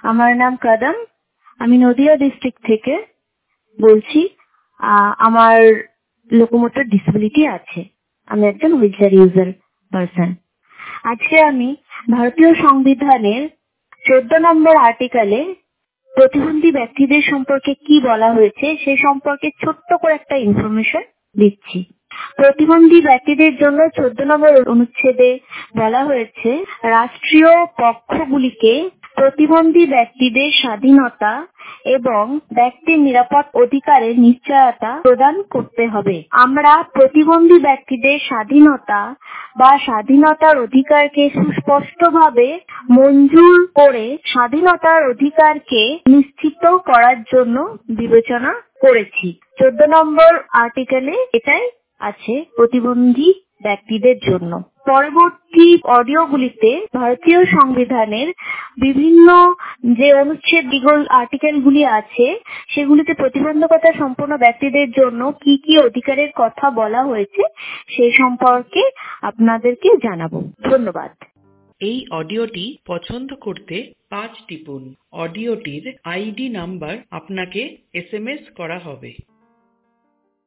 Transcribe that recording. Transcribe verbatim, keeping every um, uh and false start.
আমার নাম কাদম, আমি নদিয়া ডিস্ট্রিক্ট থেকে বলছি। আমার লোকোমোটর ডিসেবিলিটি আছে, আমি একজন হুইলচেয়ার ইউজার পারসন। আজকে আমি ভারতীয় সংবিধানের চোদ্দ নম্বর আর্টিকেলে প্রতিবন্ধী ব্যক্তিদের সম্পর্কে কি বলা হয়েছে সে সম্পর্কে ছোট্ট করে একটা ইনফরমেশন দিচ্ছি। প্রতিবন্ধী ব্যক্তিদের জন্য চোদ্দ নম্বর অনুচ্ছেদে বলা হয়েছে, রাষ্ট্রীয় পক্ষগুলিকে প্রতিবন্ধী ব্যক্তিদের স্বাধীনতা এবং ব্যক্তির নিরাপদ অধিকারের নিশ্চয়তা প্রদান করতে হবে। আমরা প্রতিবন্ধী ব্যক্তিদের স্বাধীনতা বা স্বাধীনতার অধিকারকে সুস্পষ্টভাবে মঞ্জুর করে স্বাধীনতার অধিকারকে নিশ্চিত করার জন্য বিবেচনা করেছি। চোদ্দ নম্বর আর্টিকেলে এটাই আছে প্রতিবন্ধী ব্যক্তিদের জন্য। পরবর্তী অডিওগুলিতে ভারতীয় সংবিধানের বিভিন্ন যে অনুচ্ছেদ বিগল আর্টিকেলগুলি আছে সেগুলিতে প্রতিবন্ধকতা সম্পন্ন ব্যক্তিদের জন্য কি কি অধিকারের কথা বলা হয়েছে সেই সম্পর্কে আপনাদেরকে জানাবো। ধন্যবাদ। এই অডিওটি পছন্দ করতে পাঁচ টিপুন। অডিওটির আইডি নাম্বার আপনাকে এস এম এস করা হবে।